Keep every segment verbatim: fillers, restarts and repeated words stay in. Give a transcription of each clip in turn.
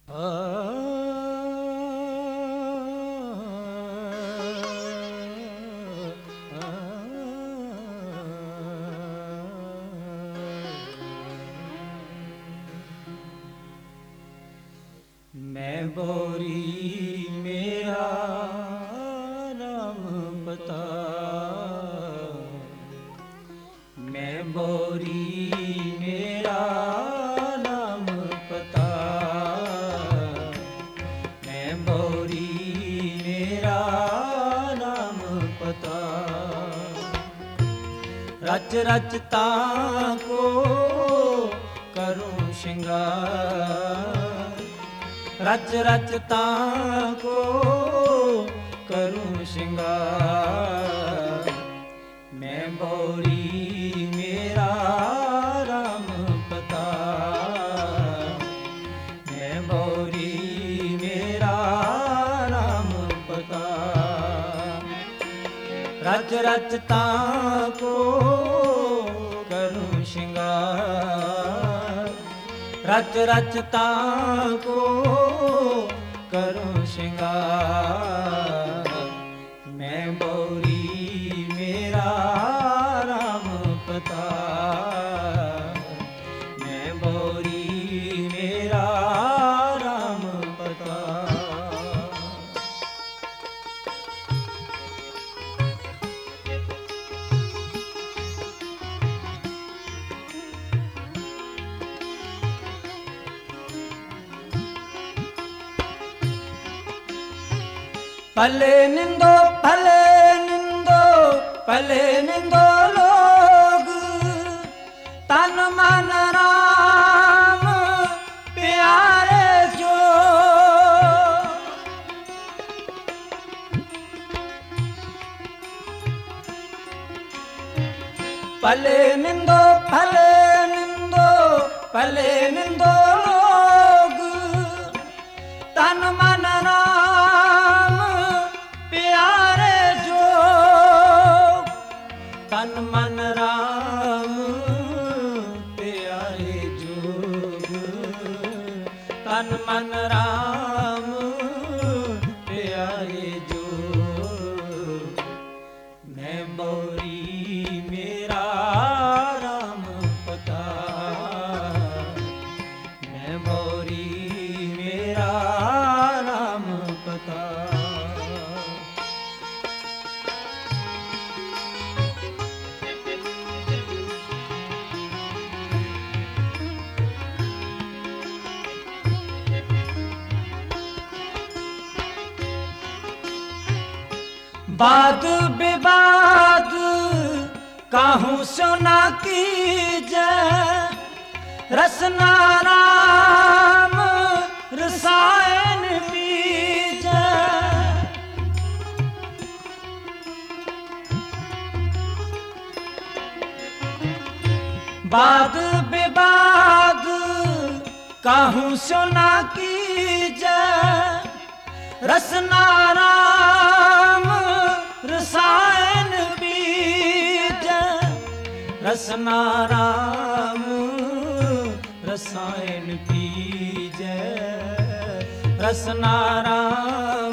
मैं बोरी मेरा राम पता, मैं बोरी मेरा नाम पता, मैं बोरी मेरा नाम पता। रच रचता को करूं श्रृंगार, रच रचता को करूं श्रृंगार। मैं बोरी मेरा राम पता, मैं बोरी मेरा राम पता। रच रचता को करूं श्रृंगार, रच रचता को करूं श्रृंगार। मैं बोरी मेरा राम पता, मैं बोरी मेरा राम पता। भले निंदो भले निंदो भले निंदो लोग, तन मन राम प्यारे जो। भले निंदो भले निंदो भले निंदो लोग, तन मन राम प्यारे जो। तन मन राम प्यारे जोग, तन मन राम प्यारे जोग। मैं बोरी मेरा राम पता, मैं बोरी मेरा राम पता। वाद विवाद काहू सुना कीजे, रसना राम रसायन बीजे। वाद विवाद काहू सुना कीजे, रसना राम रसायन बीज। रसना राम रसायन बीज, रसना राम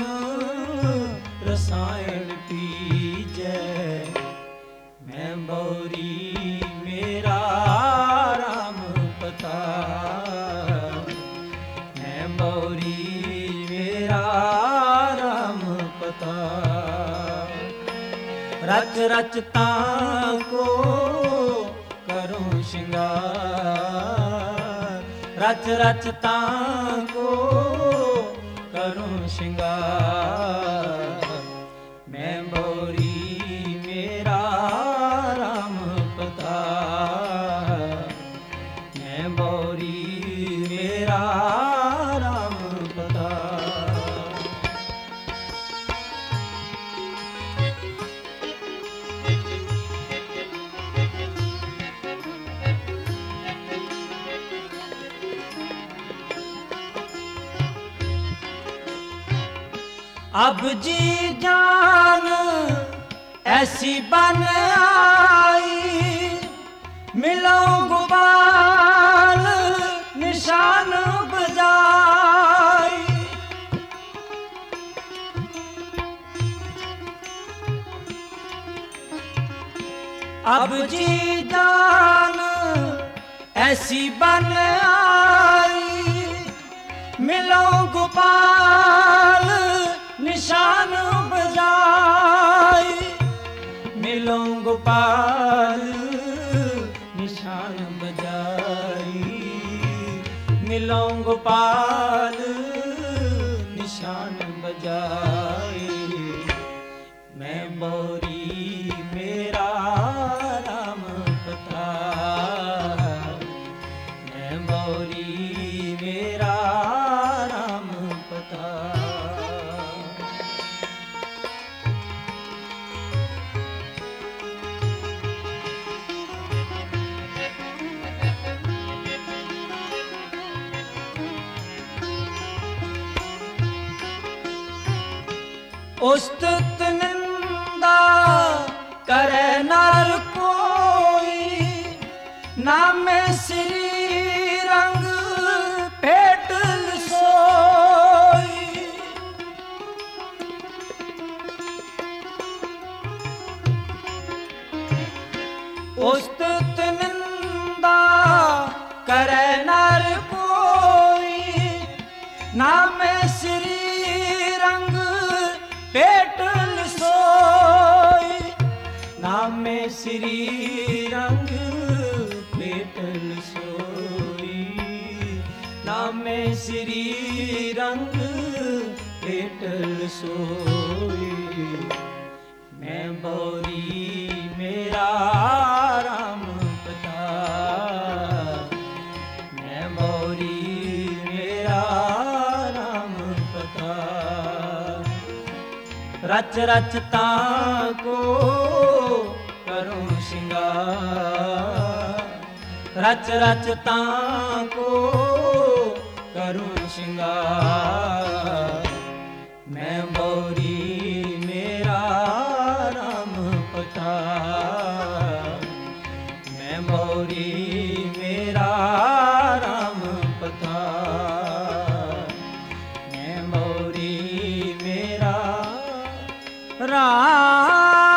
रसायन बीज। मैं बोरी मेरा राम पता, मैं बोरी मेरा राम पता। रच रचता को करूं श्रृंगार, रच रचता को करूं श्रृंगार। मैं बोरी मेरा राम पता, मैं बोरी मेरा राम पता। अब जी जान ऐसी बन आई, मिलो गुबाल निशान बजा। अब जी जान ऐसी बन आई, मिलो गोपाल निशान बजाई, मिलो गोपाल निशान बजाई, मिलो गोपाल निशान बजाई। मैं बोरी मेरा राम पता, मैं बोरी मेरा राम पता। उस्तुत निंदा करे नर कोई, नामे श्री रंग पेटल सोई। उस्तुत निंदा करे नर कोई, नामे श्री रंग पेटल सोई, नामे श्री रंग पेटल सोई, नामे श्री रंग पेटल सोई। मैं बोरी मेरा राम पता, मैं बोरी मेरा राम पता। रच रचता को करूं श्रृंगार, रच रचता को करूं श्रृंगार। मैं बोरी मेरा राम पता, मैं बोरी मेरा राम पता, मैं बोरी मेरा राम।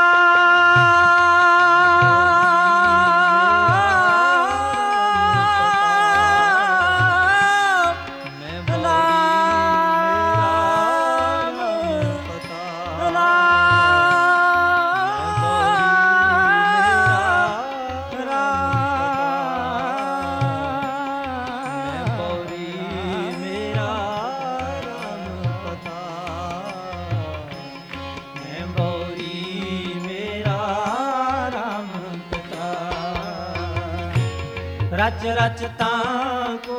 रच रचता को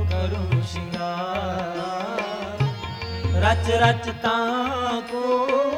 करूं श्रृंगार, रच रचता को